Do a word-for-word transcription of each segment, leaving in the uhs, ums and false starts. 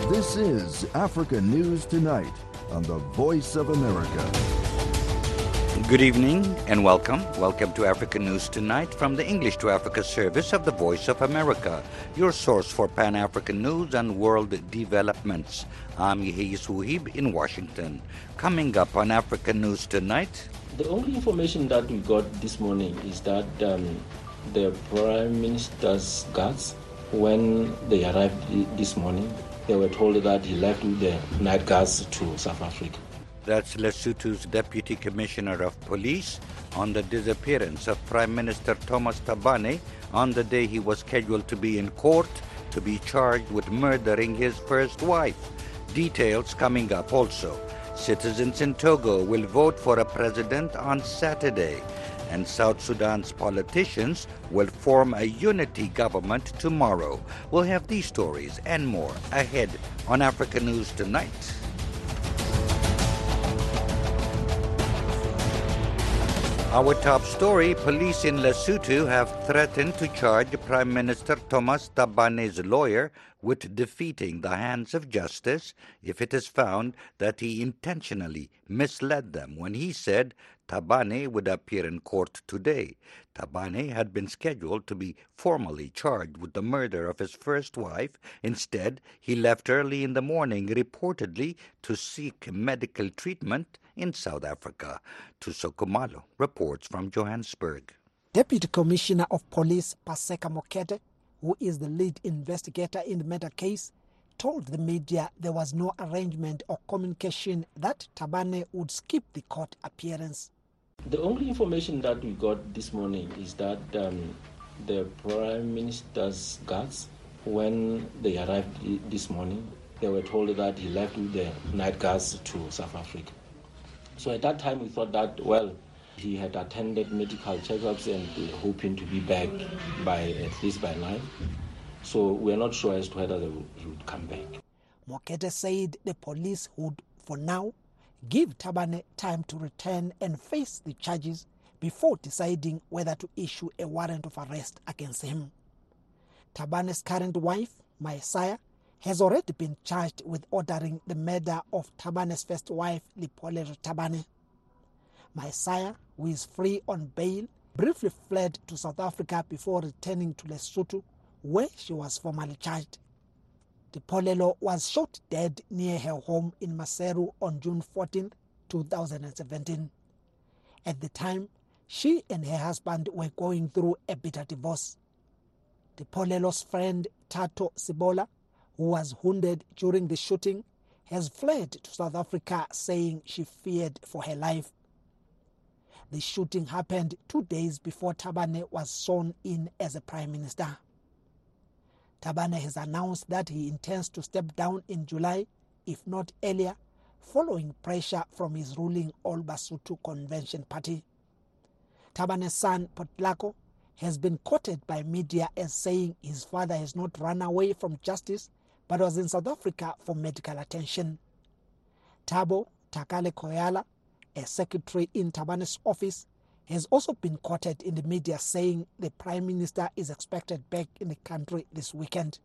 This is Africa News Tonight on the Voice of America. Good evening and welcome. Welcome to Africa News Tonight from the English to Africa service of the Voice of America, your source for Pan-African news and world developments. I'm Yehis Wuhib in Washington. Coming up on Africa News Tonight. The only information that we got this morning is that um, the Prime Minister's guards, when they arrived this morning, they were told that he left with the night guards to South Africa. That's Lesotho's Deputy Commissioner of Police on the disappearance of Prime Minister Thomas Thabane on the day he was scheduled to be in court to be charged with murdering his first wife. Details coming up also. Citizens in Togo will vote for a president on Saturday, and South Sudan's politicians will form a unity government tomorrow. We'll have these stories and more ahead on Africa News Tonight. Our top story, police in Lesotho have threatened to charge Prime Minister Thomas Thabane's lawyer with defeating the hands of justice if it is found that he intentionally misled them when he said Thabane would appear in court today. Thabane had been scheduled to be formally charged with the murder of his first wife. Instead, he left early in the morning, reportedly to seek medical treatment in South Africa. Tuso Kumalo reports from Johannesburg. Deputy Commissioner of Police Paseka Mokete, who is the lead investigator in the murder case, told the media there was no arrangement or communication that Thabane would skip the court appearance. The only information that we got this morning is that um, the Prime Minister's guards, when they arrived this morning, they were told that he left with the night guards to South Africa. So at that time we thought that, well, he had attended medical checkups and uh, hoping to be back by at least by nine. So we're not sure as to whether they would, he would come back. Mokete said the police would, for now, give Thabane time to return and face the charges before deciding whether to issue a warrant of arrest against him. Thabane's current wife, Maesaya, has already been charged with ordering the murder of Thabane's first wife, Lipolelo Thabane. Maesaya, who is free on bail, briefly fled to South Africa before returning to Lesotho, where she was formally charged. Lipolelo was shot dead near her home in Maseru on June fourteenth, two thousand seventeen. At the time, she and her husband were going through a bitter divorce. Lipolelo's friend Tato Sibola, who was wounded during the shooting, has fled to South Africa saying she feared for her life. The shooting happened two days before Thabane was sworn in as a prime minister. Thabane has announced that he intends to step down in July, if not earlier, following pressure from his ruling All Basotho Convention Party. Thabane's son, Potlako, has been quoted by media as saying his father has not run away from justice but was in South Africa for medical attention. Thabo Takale Koyala, a secretary in Thabane's office, has also been quoted in the media saying the Prime Minister is expected back in the country this weekend.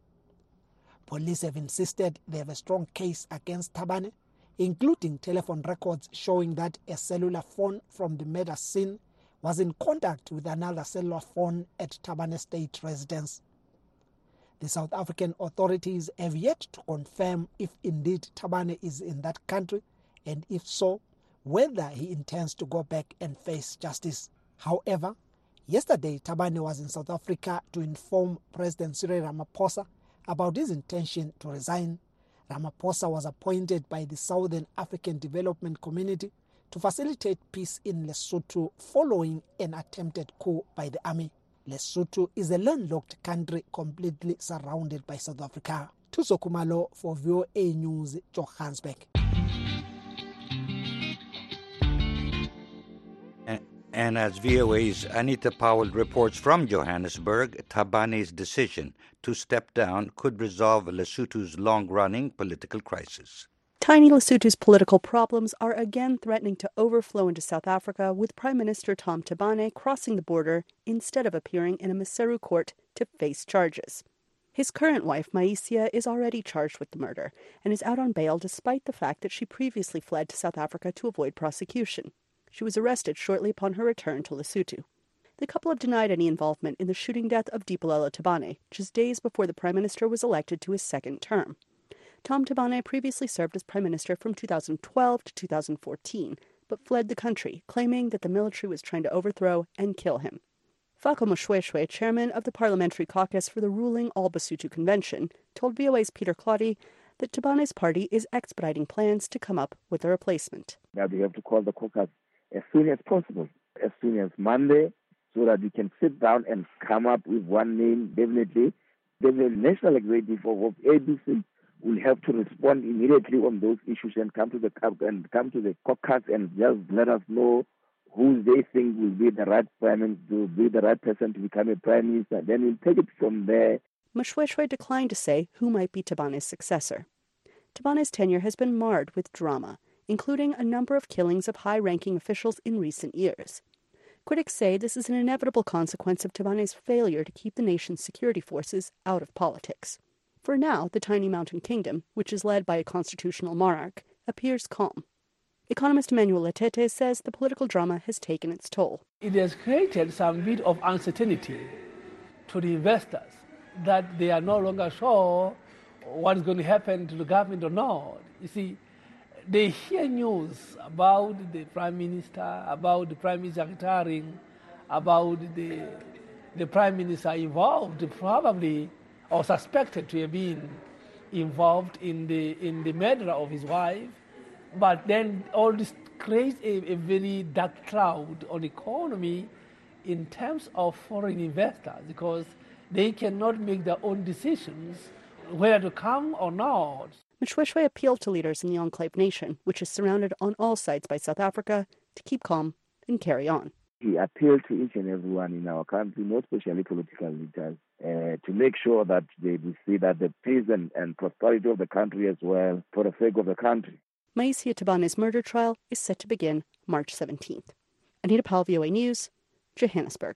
Police have insisted they have a strong case against Thabane, including telephone records showing that a cellular phone from the murder scene was in contact with another cellular phone at Thabane State residence. The South African authorities have yet to confirm if indeed Thabane is in that country, and if so, whether he intends to go back and face justice. However, yesterday Thabane was in South Africa to inform President Cyril Ramaphosa about his intention to resign. Ramaphosa was appointed by the Southern African Development Community to facilitate peace in Lesotho following an attempted coup by the army. Lesotho is a landlocked country completely surrounded by South Africa. Tuso Kumalo for V O A News, Johannesburg. And as V O A's Anita Powell reports from Johannesburg, Thabane's decision to step down could resolve Lesotho's long-running political crisis. Tiny Lesotho's political problems are again threatening to overflow into South Africa, with Prime Minister Tom Thabane crossing the border instead of appearing in a Maseru court to face charges. His current wife, Maisia, is already charged with the murder and is out on bail despite the fact that she previously fled to South Africa to avoid prosecution. She was arrested shortly upon her return to Lesotho. The couple have denied any involvement in the shooting death of Dipoelo Tabane, just days before the Prime Minister was elected to his second term. Tom Tabane previously served as Prime Minister from two thousand twelve to two thousand fourteen, but fled the country, claiming that the military was trying to overthrow and kill him. Fako Moshweshwe, chairman of the parliamentary caucus for the ruling All Basotho Convention, told V O A's Peter Claudy that Tabane's party is expediting plans to come up with a replacement. Now we have to call the caucus as soon as possible, as soon as Monday, so that we can sit down and come up with one name, definitely. The National Executive of A B C will have to respond immediately on those issues and come to the and come to the caucus and just let us know who they think will be the right prime minister, will be the right person to become a prime minister. Then we'll take it from there. Moshweshwe declined to say who might be Tabane's successor. Tabane's tenure has been marred with drama, including a number of killings of high-ranking officials in recent years. Critics say this is an inevitable consequence of Tabane's failure to keep the nation's security forces out of politics. For now, the tiny mountain kingdom, which is led by a constitutional monarch, appears calm. Economist Emmanuel Letete says the political drama has taken its toll. It has created some bit of uncertainty to the investors that they are no longer sure what is going to happen to the government or not. You see, they hear news about the Prime Minister, about the Prime Minister retiring, about the, the Prime Minister involved, probably, or suspected to have been involved in the, in the murder of his wife. But then all this creates a, a very dark cloud on the economy in terms of foreign investors, because they cannot make their own decisions whether to come or not. Moshweshwe appealed to leaders in the Enclave Nation, which is surrounded on all sides by South Africa, to keep calm and carry on. He appealed to each and everyone in our country, not especially political leaders, uh, to make sure that they will see that the peace and, and prosperity of the country as well, for the sake of the country. Maisia Tabane's murder trial is set to begin March seventeenth. Anita Powell, V O A News, Johannesburg.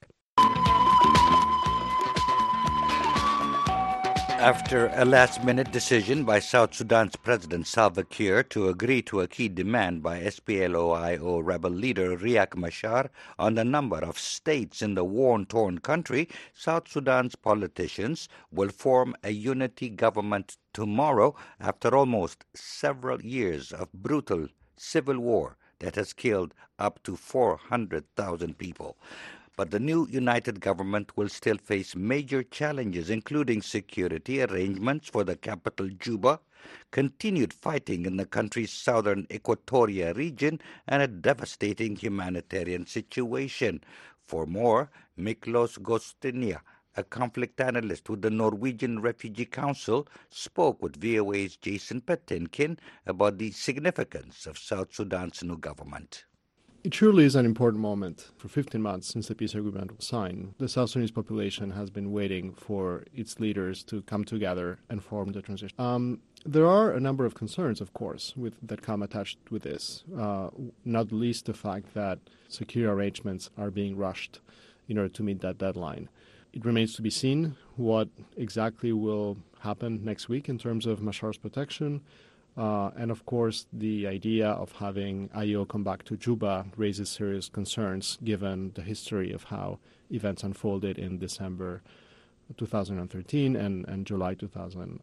After a last-minute decision by South Sudan's President Salva Kiir to agree to a key demand by S P L O I O rebel leader Riek Machar on the number of states in the war-torn country, South Sudan's politicians will form a unity government tomorrow after almost several years of brutal civil war that has killed up to four hundred thousand people. But the new united government will still face major challenges, including security arrangements for the capital, Juba, continued fighting in the country's southern Equatoria region, and a devastating humanitarian situation. For more, Miklos Gostinia, a conflict analyst with the Norwegian Refugee Council, spoke with V O A's Jason Patinkin about the significance of South Sudan's new government. It truly is an important moment. For fifteen months since the peace agreement was signed, the South Sudanese population has been waiting for its leaders to come together and form the transition. Um, there are a number of concerns, of course, with, that come attached with this, uh, not least the fact that security arrangements are being rushed in order to meet that deadline. It remains to be seen what exactly will happen next week in terms of Machar's protection. Uh, and, of course, the idea of having I O come back to Juba raises serious concerns given the history of how events unfolded in December two thousand thirteen and, and July two thousand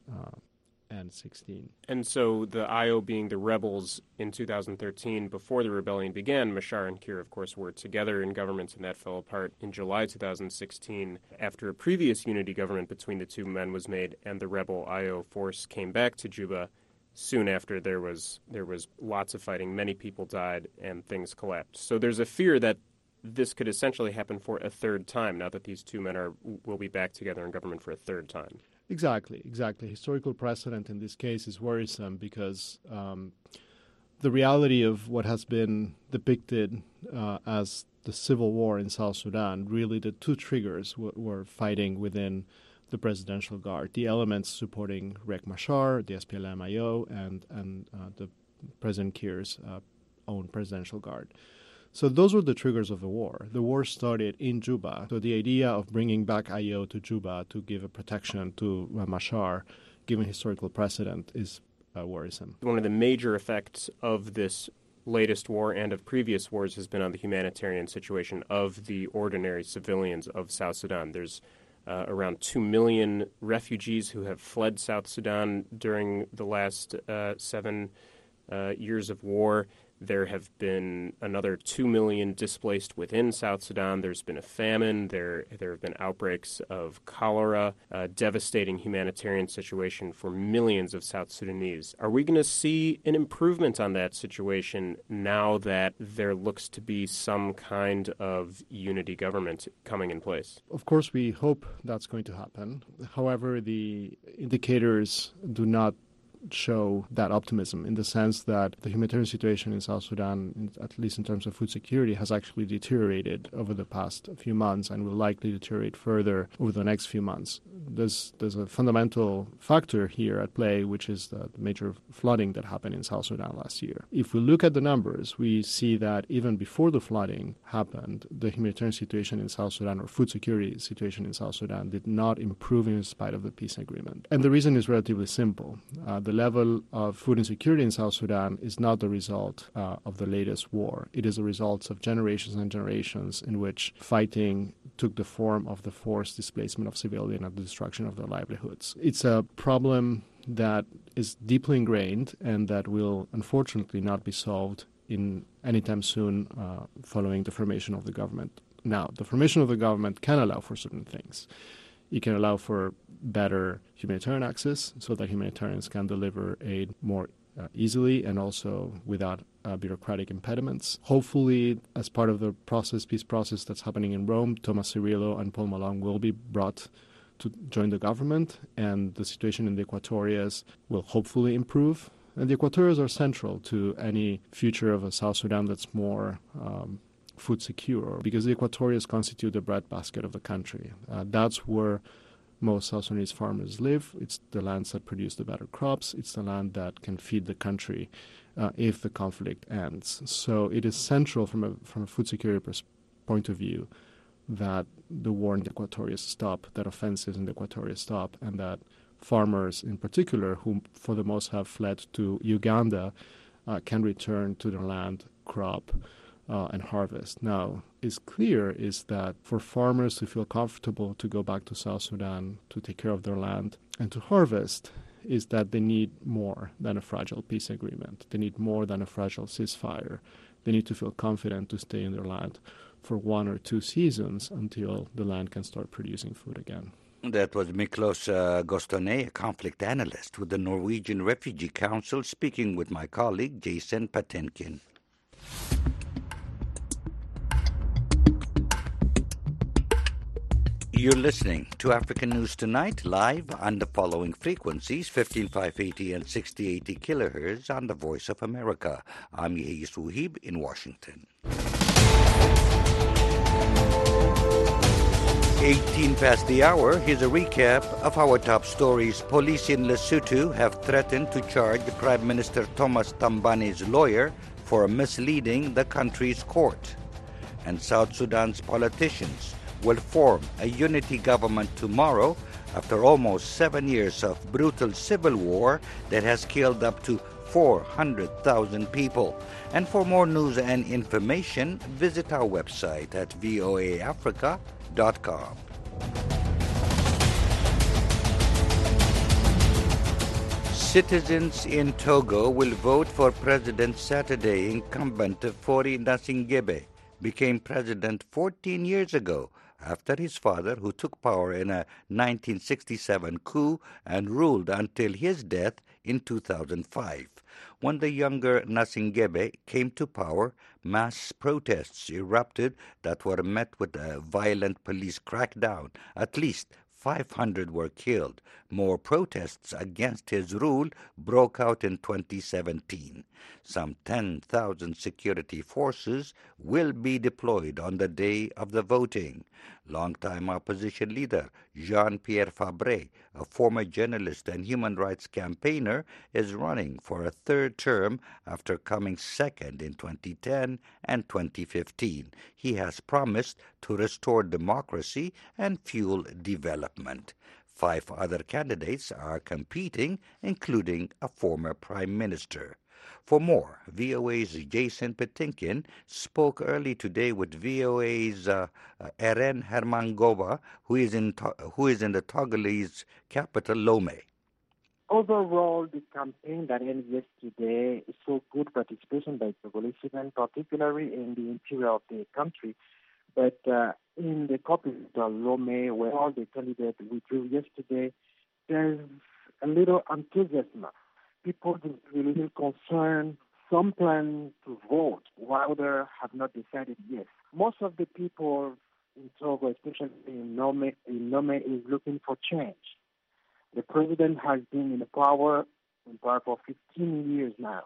sixteen. And so the I O being the rebels in two thousand thirteen, before the rebellion began, Machar and Kiir, of course, were together in government, and that fell apart in July two thousand sixteen after a previous unity government between the two men was made and the rebel I O force came back to Juba. Soon after, there was there was lots of fighting, many people died, and things collapsed. So there's a fear that this could essentially happen for a third time, now that these two men are will be back together in government for a third time. Exactly, exactly. Historical precedent in this case is worrisome because um, the reality of what has been depicted uh, as the civil war in South Sudan, really the two triggers w- were fighting within the Presidential Guard, the elements supporting Riek Machar, the S P L M I O, and, and uh, the President Kiir's uh, own Presidential Guard. So those were the triggers of the war. The war started in Juba. So the idea of bringing back I O to Juba to give a protection to uh, Machar, given historical precedent, is uh, worrisome. One of the major effects of this latest war and of previous wars has been on the humanitarian situation of the ordinary civilians of South Sudan. There's uh, around two million refugees who have fled South Sudan during the last uh, seven uh, years of war. There have been another two million displaced within South Sudan. There's been a famine. There there have been outbreaks of cholera, a devastating humanitarian situation for millions of South Sudanese. Are we going to see an improvement on that situation now that there looks to be some kind of unity government coming in place? Of course, we hope that's going to happen. However, the indicators do not show that optimism, in the sense that the humanitarian situation in South Sudan, at least in terms of food security, has actually deteriorated over the past few months and will likely deteriorate further over the next few months. There's, there's a fundamental factor here at play, which is the major flooding that happened in South Sudan last year. If we look at the numbers, we see that even before the flooding happened, the humanitarian situation in South Sudan, or food security situation in South Sudan, did not improve in spite of the peace agreement. And the reason is relatively simple. Uh, the level of food insecurity in South Sudan is not the result uh, of the latest war. It is a result of generations and generations in which fighting took the form of the forced displacement of civilians and the destruction of their livelihoods. It's a problem that is deeply ingrained and that will unfortunately not be solved in anytime soon uh, following the formation of the government. Now, the formation of the government can allow for certain things. It can allow for better humanitarian access so that humanitarians can deliver aid more uh, easily and also without uh, bureaucratic impediments. Hopefully, as part of the process, peace process that's happening in Rome, Thomas Cirillo and Paul Malong will be brought to join the government, and the situation in the Equatorias will hopefully improve. And the Equatorias are central to any future of a South Sudan that's more um, food secure, because the Equatorias constitute the breadbasket of the country. Uh, that's where most South Sudanese farmers live. It's the lands that produce the better crops. It's the land that can feed the country uh, if the conflict ends. So it is central from a from a food security pers- point of view that the war in the Equatorias stop, that offensives in the Equatorias stop, and that farmers in particular, who for the most have fled to Uganda, uh, can return to their land, crop, Uh, and harvest. Now, is clear is that for farmers to feel comfortable to go back to South Sudan to take care of their land and to harvest, is that they need more than a fragile peace agreement. They need more than a fragile ceasefire. They need to feel confident to stay in their land for one or two seasons until the land can start producing food again. That was Miklos uh, Gostonet, a conflict analyst with the Norwegian Refugee Council, speaking with my colleague Jason Patinkin. You're listening to African News Tonight, live on the following frequencies, fifteen five eighty and sixty eighty kilohertz on the Voice of America. I'm Yehi Suhib in Washington. eighteen past the hour, here's a recap of our top stories. Police in Lesotho have threatened to charge Prime Minister Thomas Thambane's lawyer for misleading the country's court. And South Sudan's politicians will form a unity government tomorrow after almost seven years of brutal civil war that has killed up to four hundred thousand people. And for more news and information, visit our website at v o a africa dot com. Citizens in Togo will vote for President Saturday. Incumbent Faure Gnassingbé became president fourteen years ago after his father, who took power in a nineteen sixty-seven coup and ruled until his death in two thousand five. When the younger Gnassingbé came to power, mass protests erupted that were met with a violent police crackdown. At least five hundred were killed. More protests against his rule broke out in twenty seventeen. Some ten thousand security forces will be deployed on the day of the voting. Longtime opposition leader Jean-Pierre Fabre, a former journalist and human rights campaigner, is running for a third term after coming second in twenty ten and twenty fifteen. He has promised to restore democracy and fuel development. Five other candidates are competing, including a former prime minister. For more, V O A's Jason Patinkin spoke early today with V O A's uh, uh, Eren Hermangova, who is in to- who is in the Togolese capital, Lomé. Overall, the campaign that ended yesterday saw good participation by Togolese citizens, particularly in the interior of the country. But uh, in the capital, Lomé, where all the candidates withdrew yesterday, there's a little enthusiasm. People really feel concerned. Some plan to vote, while others have not decided yet. Most of the people in Togo, especially in Lomé, in Lomé, is looking for change. The president has been in power, in power for fifteen years now.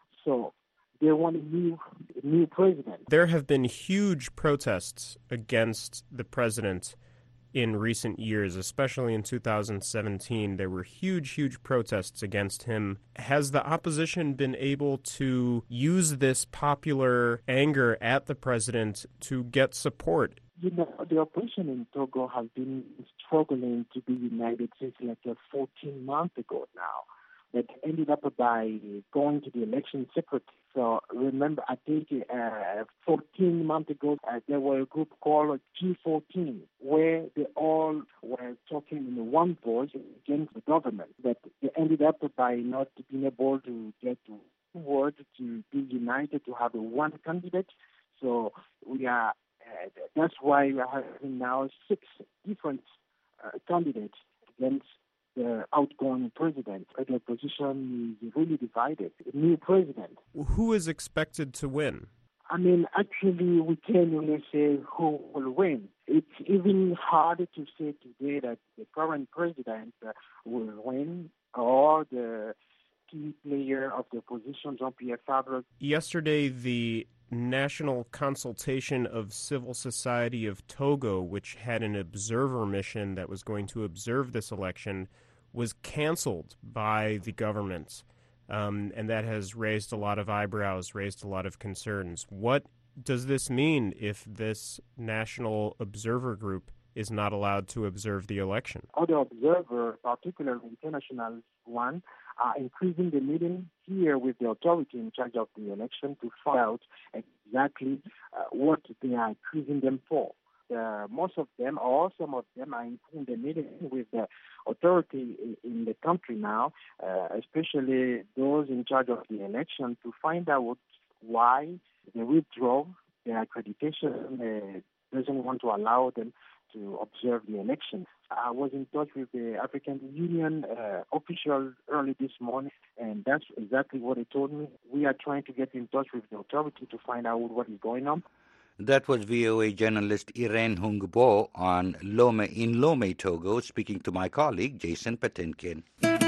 So they want a new, a new president. There have been huge protests against the president in recent years, especially in two thousand seventeen. There were huge, huge protests against him. Has the opposition been able to use this popular anger at the president to get support? You know, the opposition in Togo has been struggling to be united since like uh, fourteen months ago now. That ended up by going to the election separately. So remember, I think uh, fourteen months ago, uh, there were a group called G fourteen, where they all were talking in one voice against the government. But they ended up by not being able to get word to be united, to have a one candidate. So we are. Uh, that's why we are having now six different uh, candidates against the outgoing president. The opposition is really divided. The new president. Who is expected to win? I mean, actually, we can't really say who will win. It's even harder to say today that the current president uh, will win or the key player of the opposition, Jean-Pierre Fabre. Yesterday, the National Consultation of Civil Society of Togo, which had an observer mission that was going to observe this election, was canceled by the government. Um, and that has raised a lot of eyebrows, raised a lot of concerns. What does this mean if this national observer group is not allowed to observe the election? Other observers, particularly international one, are increasing the meeting here with the authority in charge of the election to find out exactly uh, what they are accusing them for. Uh, most of them, or some of them, are in the meeting with the authority in, in the country now, uh, especially those in charge of the election, to find out why they withdraw their accreditation. Uh, doesn't want to allow them to observe the election. I was in touch with the African Union uh, officials early this morning, and that's exactly what they told me. We are trying to get in touch with the authority to find out what is going on. That was V O A journalist Irene Hungbo on Lomé, in Lomé, Togo, speaking to my colleague Jason Patinkin.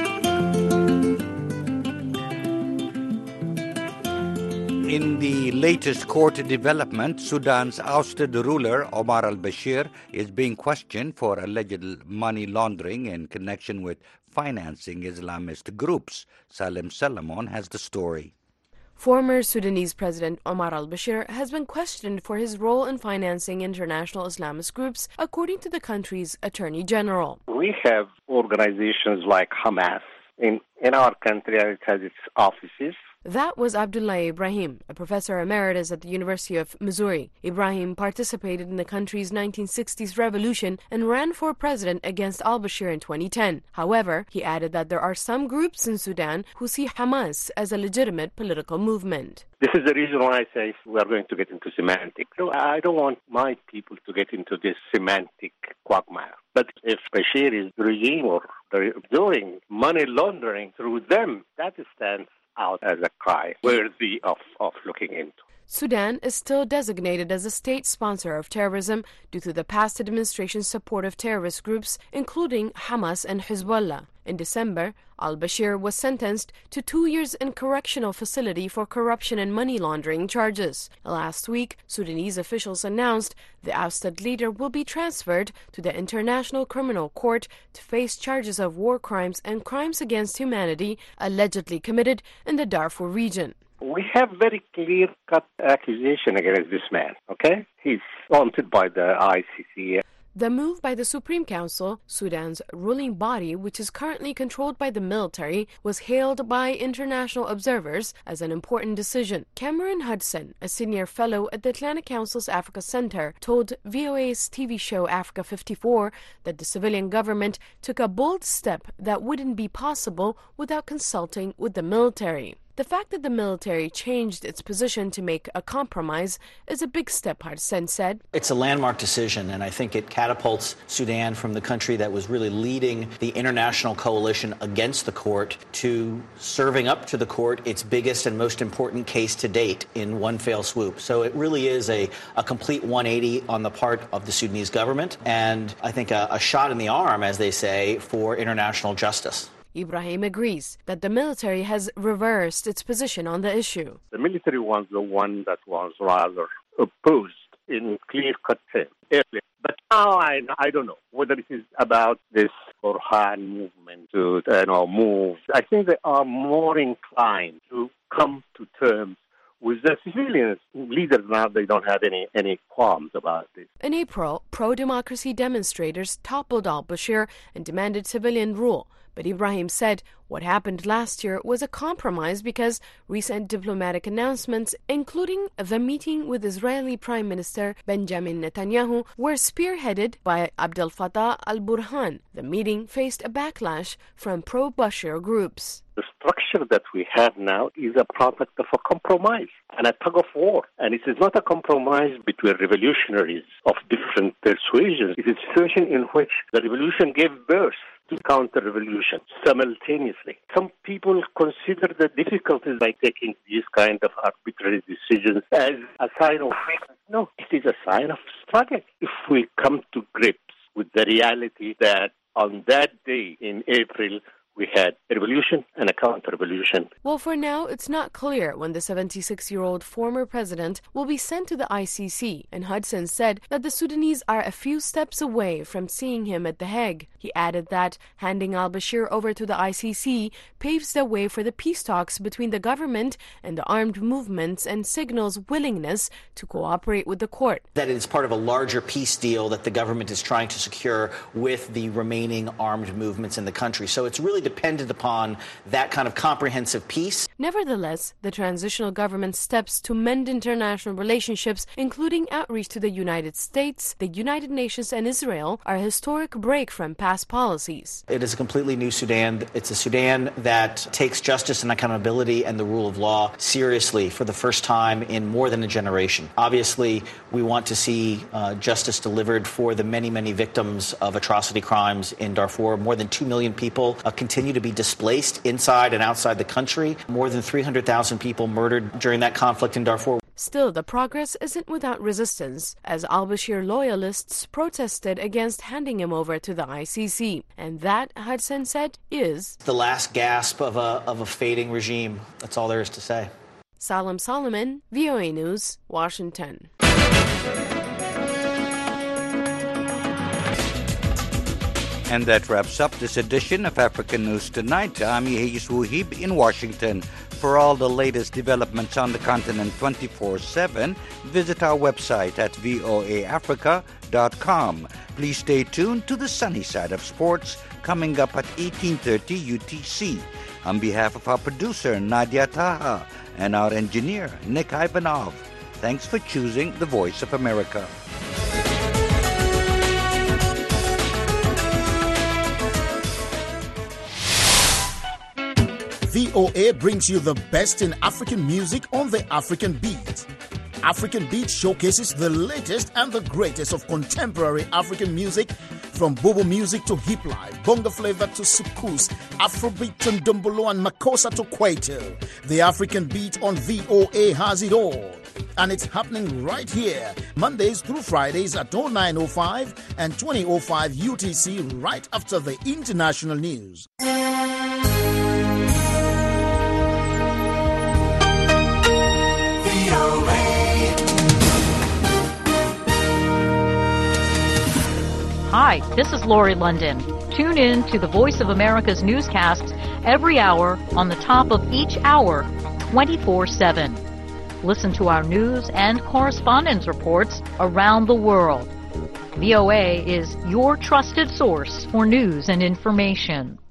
In the latest court development, Sudan's ousted ruler Omar al-Bashir is being questioned for alleged money laundering in connection with financing Islamist groups. Salim Salamon has the story. Former Sudanese President Omar al-Bashir has been questioned for his role in financing international Islamist groups, according to the country's Attorney General. We have organizations like Hamas in, in our country, it has its offices. That was Abdullah Ibrahim, a professor emeritus at the University of Missouri. Ibrahim participated in the country's nineteen sixties revolution and ran for president against al-Bashir in twenty ten. However, he added that there are some groups in Sudan who see Hamas as a legitimate political movement. This is the reason why I say we are going to get into semantics. So I don't want my people to get into this semantic quagmire. But if Bashir is the regime or they're doing money laundering through them, that stands out as a crime worthy of, of looking into. Sudan is still designated as a state sponsor of terrorism due to the past administration's support of terrorist groups, including Hamas and Hezbollah. In December, al-Bashir was sentenced to two years in correctional facility for corruption and money laundering charges. Last week, Sudanese officials announced the ousted leader will be transferred to the International Criminal Court to face charges of war crimes and crimes against humanity allegedly committed in the Darfur region. We have very clear-cut accusation against this man, okay? He's wanted by the I C C. The move by the Supreme Council, Sudan's ruling body, which is currently controlled by the military, was hailed by international observers as an important decision. Cameron Hudson, a senior fellow at the Atlantic Council's Africa Center, told V O A's T V show Africa fifty-four that the civilian government took a bold step that wouldn't be possible without consulting with the military. The fact that the military changed its position to make a compromise is a big step, Hudson said. It's a landmark decision, and I think it catapults Sudan from the country that was really leading the international coalition against the court to serving up to the court its biggest and most important case to date in one fell swoop. So it really is a, a complete one eighty on the part of the Sudanese government, and I think a, a shot in the arm, as they say, for international justice. Ibrahim agrees that the military has reversed its position on the issue. The military was the one that was rather opposed in clear-cut terms earlier. But now I, I don't know whether it is about this Burhan movement to you know, move. I think they are more inclined to come to terms with the civilians. Leaders now, they don't have any, any qualms about this. In April, pro-democracy demonstrators toppled al-Bashir and demanded civilian rule. But Ibrahim said what happened last year was a compromise because recent diplomatic announcements, including the meeting with Israeli Prime Minister Benjamin Netanyahu, were spearheaded by Abdel Fattah al-Burhan. The meeting faced a backlash from pro-Bashir groups. The structure that we have now is a product of a compromise and a tug of war. And it is not a compromise between revolutionaries of different persuasions. It is a situation in which the revolution gave birth to counter-revolution simultaneously. Some people consider the difficulties by taking these kind of arbitrary decisions as a sign of weakness. No, it is a sign of struggle. If we come to grips with the reality that on that day in April, we had a revolution and a counter-revolution. Well, for now, it's not clear when the seventy-six-year-old former president will be sent to the I C C, and Hudson said that the Sudanese are a few steps away from seeing him at The Hague. He added that handing al-Bashir over to the I C C paves the way for the peace talks between the government and the armed movements and signals willingness to cooperate with the court. That it is part of a larger peace deal that the government is trying to secure with the remaining armed movements in the country. So it's really dependent upon that kind of comprehensive peace. Nevertheless, the transitional government's steps to mend international relationships, including outreach to the United States, the United Nations, and Israel, are a historic break from past policies. It is a completely new Sudan. It's a Sudan that takes justice and accountability and the rule of law seriously for the first time in more than a generation. Obviously, we want to see uh, justice delivered for the many, many victims of atrocity crimes in Darfur. More than two million people uh, continue to be displaced inside and outside the country. More than three hundred thousand people murdered during that conflict in Darfur. Still, the progress isn't without resistance, as al-Bashir loyalists protested against handing him over to the I C C. And that, Hudson said, is the last gasp of a, of a fading regime. That's all there is to say. Salam Solomon, V O A News, Washington. And that wraps up this edition of African News Tonight. I'm Yehis Wuhib in Washington. For all the latest developments on the continent twenty-four seven, visit our website at voa africa dot com. Please stay tuned to the sunny side of sports coming up at eighteen thirty U T C. On behalf of our producer, Nadia Taha, and our engineer, Nick Ivanov, thanks for choosing the Voice of America. V O A brings you the best in African music on the African Beat. African Beat showcases the latest and the greatest of contemporary African music, from bobo music to hip life, bongo flavor to soukous, Afrobeat to ndombolo and makossa to kwaito. The African Beat on V O A has it all. and it's happening right here, Mondays through Fridays at oh nine oh five and twenty oh five U T C, right after the international news. Hi, this is Lori London. Tune in to the Voice of America's newscasts every hour on the top of each hour, twenty-four seven. Listen to our news and correspondence reports around the world. V O A is your trusted source for news and information.